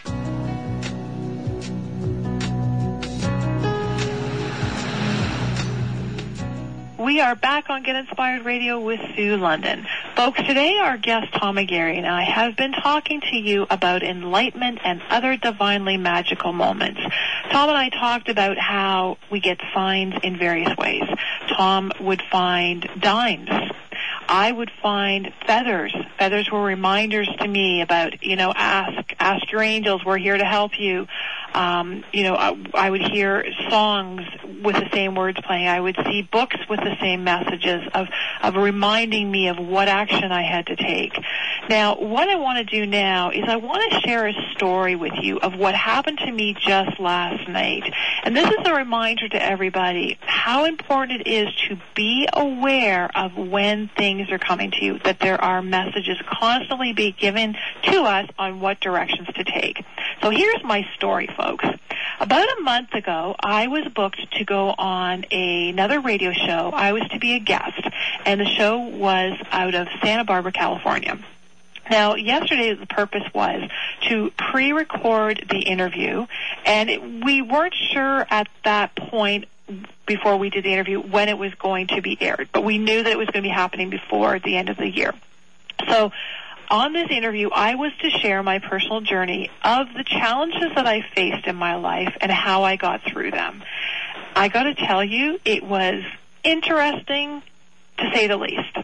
We are back on Get Inspired Radio with Sue London. Folks, today our guest, Tom McGarry, and I have been talking to you about enlightenment and other divinely magical moments. Tom and I talked about how we get signs in various ways. Tom would find dimes. I would find feathers. Feathers were reminders to me about, you know, ask, ask your angels, we're here to help you. Um, you know, I, I would hear songs, with the same words playing. I would see books with the same messages of, of reminding me of what action I had to take. Now, what I want to do now is I want to share a story with you of what happened to me just last night. And this is a reminder to everybody how important it is to be aware of when things are coming to you, that there are messages constantly being given to us on what directions to take. So here's my story, folks. About a month ago, I was booked to go on a, another radio show. I was to be a guest, and the show was out of Santa Barbara, California. Now, yesterday the purpose was to pre-record the interview, and it, we weren't sure at that point before we did the interview when it was going to be aired, but we knew that it was going to be happening before the end of the year. So on this interview, I was to share my personal journey of the challenges that I faced in my life and how I got through them. I got to tell you, it was interesting, to say the least.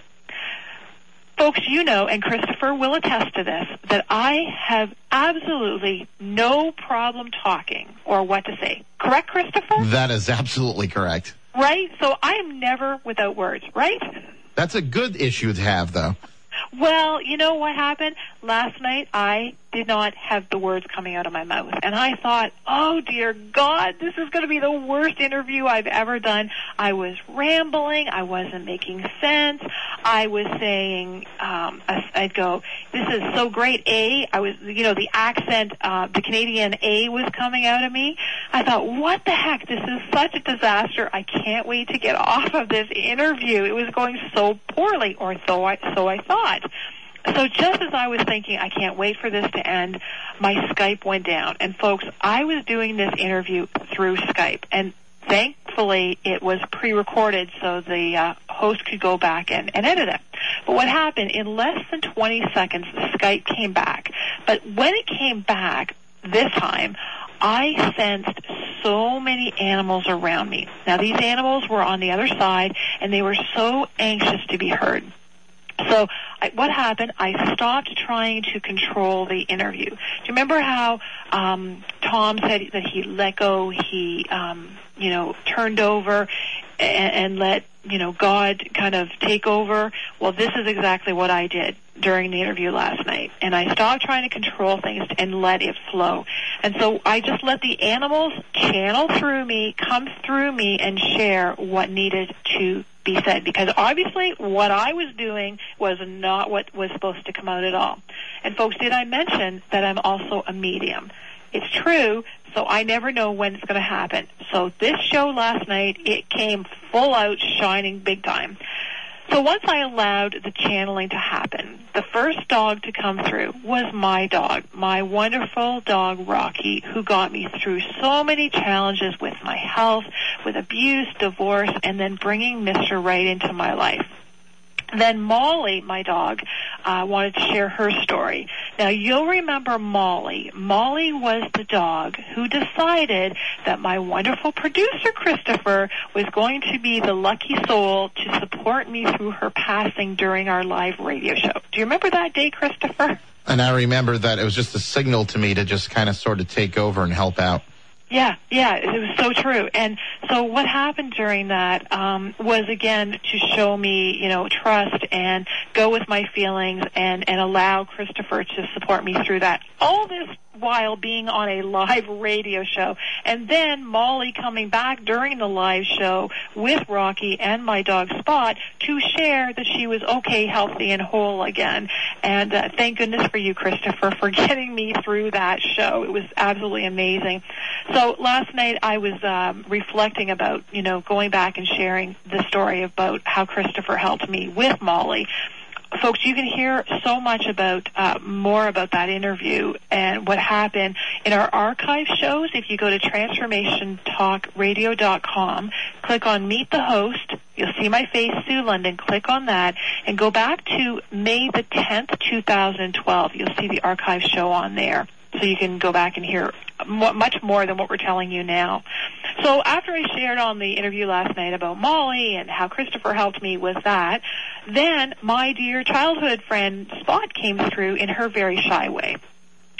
Folks, you know, and Christopher will attest to this, that I have absolutely no problem talking or what to say. Correct, Christopher? That is absolutely correct. Right? So I am never without words, right? That's a good issue to have, though. Well, you know what happened? Last night, I did not have the words coming out of my mouth. And I thought, oh, dear God, this is going to be the worst interview I've ever done. I was rambling. I wasn't making sense. I was saying, um, I'd go, this is so great, A. I was, you know, the accent, uh, the Canadian A was coming out of me. I thought, what the heck? This is such a disaster. I can't wait to get off of this interview. It was going so poorly, or so I, so I thought. So just as I was thinking, I can't wait for this to end, my Skype went down. And folks, I was doing this interview through Skype. And thankfully, it was pre-recorded so the uh, host could go back and, and edit it. But what happened, in less than twenty seconds, the Skype came back. But when it came back this time, I sensed so many animals around me. Now, these animals were on the other side, and they were so anxious to be heard. So I, what happened, I stopped trying to control the interview. Do you remember how um, Tom said that he let go, he, um, you know, turned over and, and let, you know, God kind of take over? Well, this is exactly what I did during the interview last night. And I stopped trying to control things and let it flow. And so I just let the animals channel through me, come through me, and share what needed to be said, because obviously what I was doing was not what was supposed to come out at all. And folks, did I mention that I'm also a medium? It's true, so I never know when it's going to happen. So this show last night, it came full out, shining big time. So once I allowed the channeling to happen, the first dog to come through was my dog, my wonderful dog, Rocky, who got me through so many challenges with my health, with abuse, divorce, and then bringing Mister Right into my life. Then Molly, my dog, uh, wanted to share her story. Now, you'll remember Molly. Molly was the dog who decided that my wonderful producer, Christopher, was going to be the lucky soul to support me through her passing during our live radio show. Do you remember that day, Christopher? And I remember that it was just a signal to me to just kind of sort of take over and help out. Yeah, yeah, it was so true. And so what happened during that um, was, again, to show me, you know, trust and go with my feelings and, and allow Christopher to support me through that. All this while being on a live radio show. And then Molly coming back during the live show with Rocky and my dog Spot to share that she was okay, healthy, and whole again. And uh, thank goodness for you, Christopher, for getting me through that show. It was absolutely amazing. So last night I was um, reflecting about, you know, going back and sharing the story about how Christopher helped me with Molly. Folks, you can hear so much about uh, more about that interview and what happened in our archive shows. If you go to transformation talk radio dot com, click on Meet the Host, you'll see my face, Sue London. Click on that and go back to May the tenth, two thousand twelve. You'll see the archive show on there. So you can go back and hear much more than what we're telling you now. So after I shared on the interview last night about Molly and how Christopher helped me with that, then my dear childhood friend Spot came through in her very shy way.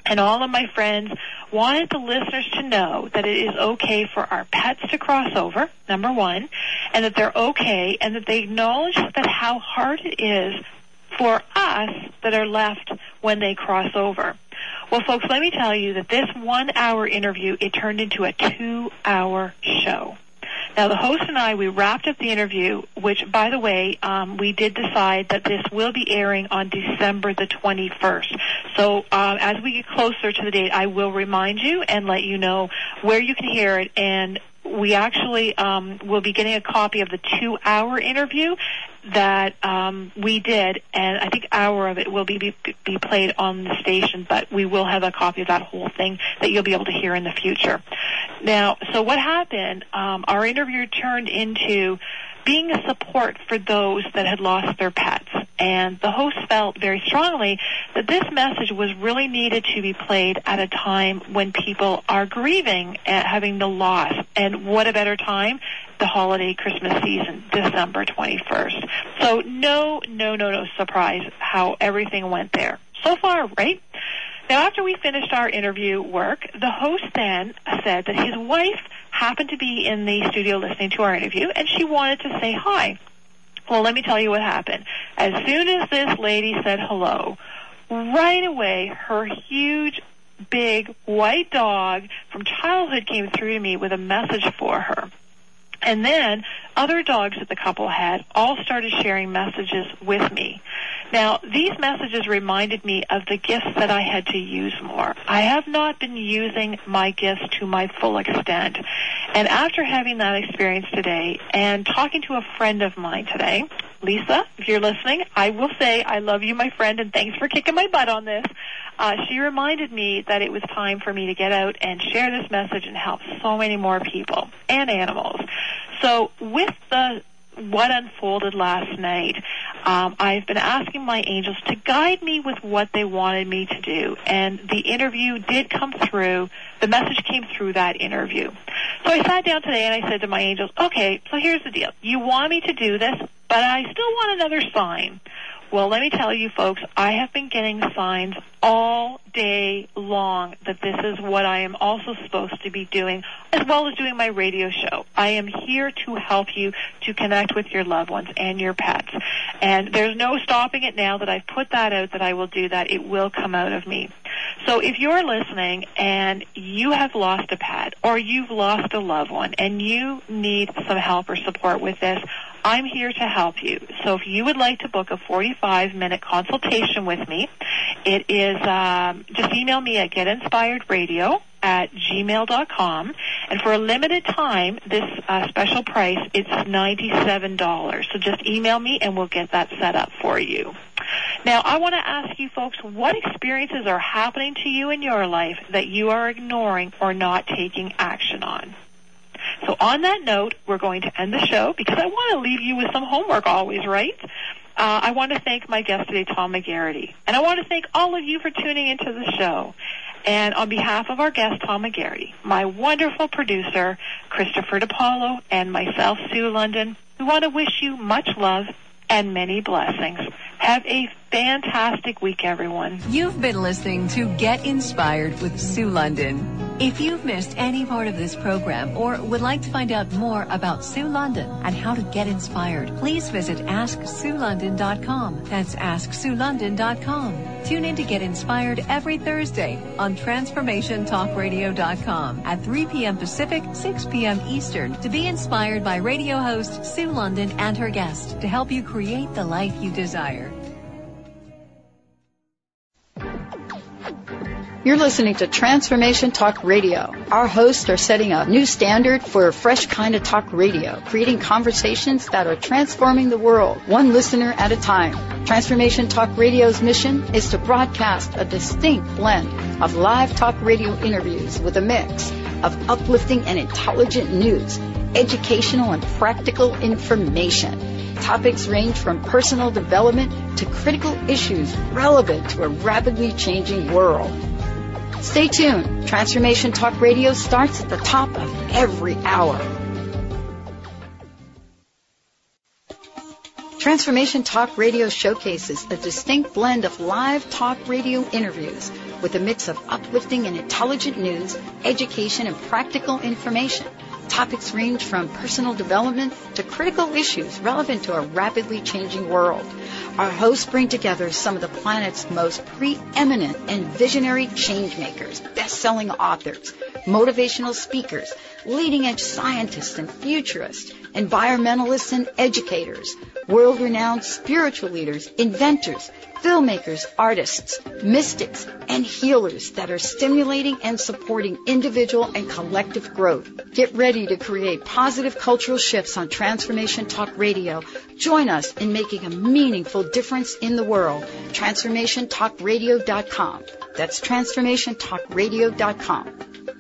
And all of my friends wanted the listeners to know that it is okay for our pets to cross over, number one, and that they're okay, and that they acknowledge that how hard it is for us that are left when they cross over. Well, folks, let me tell you that this one-hour interview, it turned into a two-hour show. Now, the host and I, we wrapped up the interview, which, by the way, um, we did decide that this will be airing on December the twenty-first. So um, as we get closer to the date, I will remind you and let you know where you can hear it. And we actually um, will be getting a copy of the two-hour interview that um, we did, and I think an hour of it will be, be be played on the station, but we will have a copy of that whole thing that you'll be able to hear in the future. Now, so what happened, um, our interview turned into being a support for those that had lost their pets. And the host felt very strongly that this message was really needed to be played at a time when people are grieving at having the loss. And what a better time? The holiday Christmas season, December twenty-first. So no, no, no, no surprise how everything went there. So far, right? Now, after we finished our interview work, the host then said that his wife happened to be in the studio listening to our interview, and she wanted to say hi. Well, let me tell you what happened. As soon as this lady said hello, right away, her huge, big, white dog from childhood came through to me with a message for her. And then other dogs that the couple had all started sharing messages with me. Now, these messages reminded me of the gifts that I had to use more. I have not been using my gifts to my full extent. And after having that experience today and talking to a friend of mine today, Lisa, if you're listening, I will say I love you, my friend, and thanks for kicking my butt on this. Uh, she reminded me that it was time for me to get out and share this message and help so many more people and animals. So with the what unfolded last night, um, I've been asking my angels to guide me with what they wanted me to do. And the interview did come through. The message came through that interview. So I sat down today and I said to my angels, okay, so here's the deal. You want me to do this, but I still want another sign. Well, let me tell you, folks, I have been getting signs all day long that this is what I am also supposed to be doing, as well as doing my radio show. I am here to help you to connect with your loved ones and your pets. And there's no stopping it now that I've put that out, that I will do that. It will come out of me. So if you're listening and you have lost a pet or you've lost a loved one and you need some help or support with this, I'm here to help you. So if you would like to book a forty-five minute consultation with me, it is, um, just email me at getinspiredradio at gmail dot com. And for a limited time, this uh, special price, it's ninety-seven dollars. So just email me and we'll get that set up for you. Now, I want to ask you folks, what experiences are happening to you in your life that you are ignoring or not taking action on? So on that note, we're going to end the show because I want to leave you with some homework always, right? Uh, I want to thank my guest today, Tom McGarity. And I want to thank all of you for tuning into the show. And on behalf of our guest, Tom McGarity, my wonderful producer, Christopher DiPaolo, and myself, Sue London, we want to wish you much love and many blessings. Have a fantastic week, everyone. You've been listening to Get Inspired with Sue London. If you've missed any part of this program or would like to find out more about Sue London and how to get inspired, please visit ask sue london dot com. That's ask sue london dot com. Tune in to Get Inspired every Thursday on transformation talk radio dot com at three p.m. Pacific, six p.m. Eastern to be inspired by radio host Sue London and her guests to help you create the life you desire. You're listening to Transformation Talk Radio. Our hosts are setting a new standard for a fresh kind of talk radio, creating conversations that are transforming the world, one listener at a time. Transformation Talk Radio's mission is to broadcast a distinct blend of live talk radio interviews with a mix of uplifting and intelligent news, educational and practical information. Topics range from personal development to critical issues relevant to a rapidly changing world. Stay tuned. Transformation Talk Radio starts at the top of every hour. Transformation Talk Radio showcases a distinct blend of live talk radio interviews with a mix of uplifting and intelligent news, education, and practical information. Topics range from personal development to critical issues relevant to a rapidly changing world. Our hosts bring together some of the planet's most preeminent and visionary changemakers, best-selling authors, motivational speakers, leading-edge scientists and futurists, environmentalists and educators, world-renowned spiritual leaders, inventors, filmmakers, artists, mystics, and healers that are stimulating and supporting individual and collective growth. Get ready to create positive cultural shifts on Transformation Talk Radio. Join us in making a meaningful difference in the world. transformation talk radio dot com. That's transformation talk radio dot com.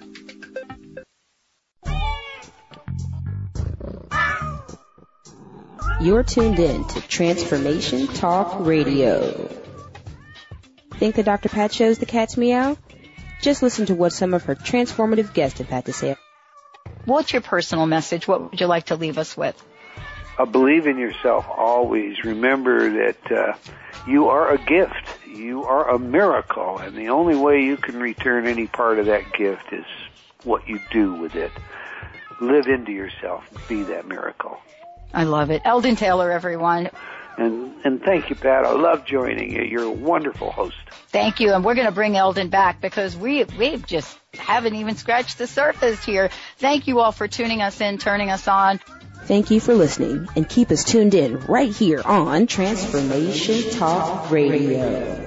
You're tuned in to Transformation Talk Radio. Think the Doctor Pat shows the cat's meow? Just listen to what some of her transformative guests have had to say. What's your personal message? What would you like to leave us with? Uh, believe in yourself always. Remember that uh, you are a gift. You are a miracle, and the only way you can return any part of that gift is what you do with it. Live into yourself. Be that miracle. I love it. Eldon Taylor, everyone. And and thank you, Pat. I love joining you. You're a wonderful host. Thank you. And we're going to bring Eldon back because we we just haven't even scratched the surface here. Thank you all for tuning us in, turning us on. Thank you for listening, and keep us tuned in right here on Transformation Talk Radio.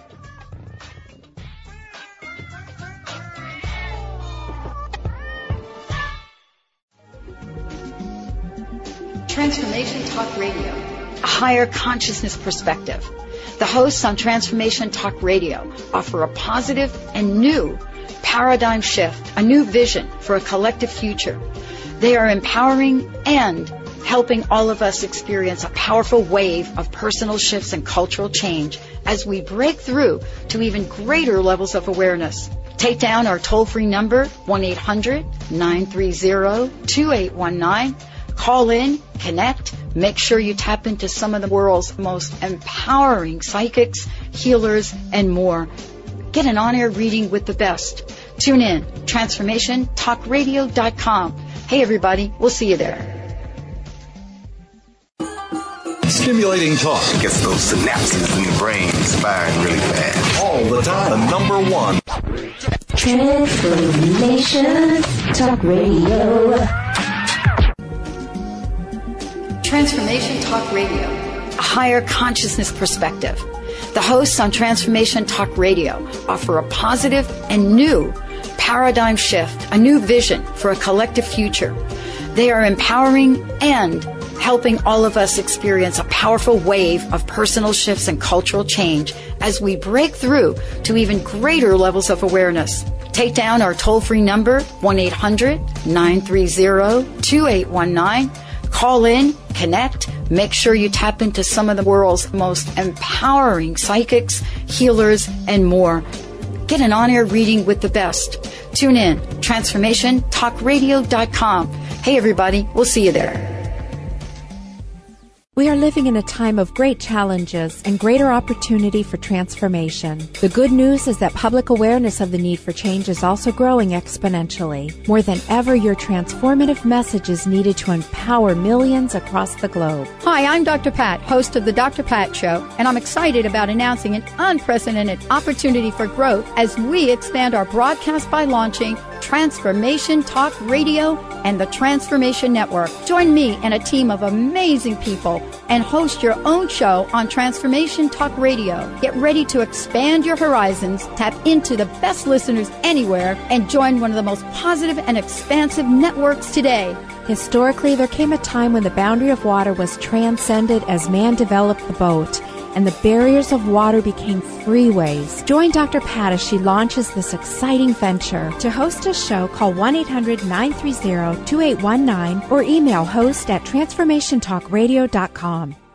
Transformation Talk Radio, a higher consciousness perspective. The hosts on Transformation Talk Radio offer a positive and new paradigm shift, a new vision for a collective future. They are empowering and helping all of us experience a powerful wave of personal shifts and cultural change as we break through to even greater levels of awareness. Take down our toll-free number, one eight hundred nine three zero two eight one nine. Call in, connect, make sure you tap into some of the world's most empowering psychics, healers, and more. Get an on-air reading with the best. Tune in, transformation talk radio dot com. Hey, everybody, we'll see you there. Stimulating talk gets those synapses in the brain firing really fast. All the time. The number one. Transformation Talk Radio. Transformation Talk Radio, a higher consciousness perspective. The hosts on Transformation Talk Radio offer a positive and new paradigm shift, a new vision for a collective future. They are empowering and helping all of us experience a powerful wave of personal shifts and cultural change as we break through to even greater levels of awareness. Take down our toll-free number, one eight hundred nine three zero two eight one nine. Call in, connect, make sure you tap into some of the world's most empowering psychics, healers, and more. Get an on-air reading with the best. Tune in, transformation talk radio dot com. Hey, everybody, we'll see you there. We are living in a time of great challenges and greater opportunity for transformation. The good news is that public awareness of the need for change is also growing exponentially. More than ever, your transformative message is needed to empower millions across the globe. Hi, I'm Doctor Pat, host of the Doctor Pat Show, and I'm excited about announcing an unprecedented opportunity for growth as we expand our broadcast by launching Transformation Talk Radio and the Transformation Network. Join me and a team of amazing people and host your own show on Transformation Talk Radio. Get ready to expand your horizons, tap into the best listeners anywhere, and join one of the most positive and expansive networks today. Historically, there came a time when the boundary of water was transcended as man developed the boat, and the barriers of water became freeways. Join Doctor Pat as she launches this exciting venture. To host a show, call one eight hundred nine three zero two eight one nine or email host at transformation talk radio dot com.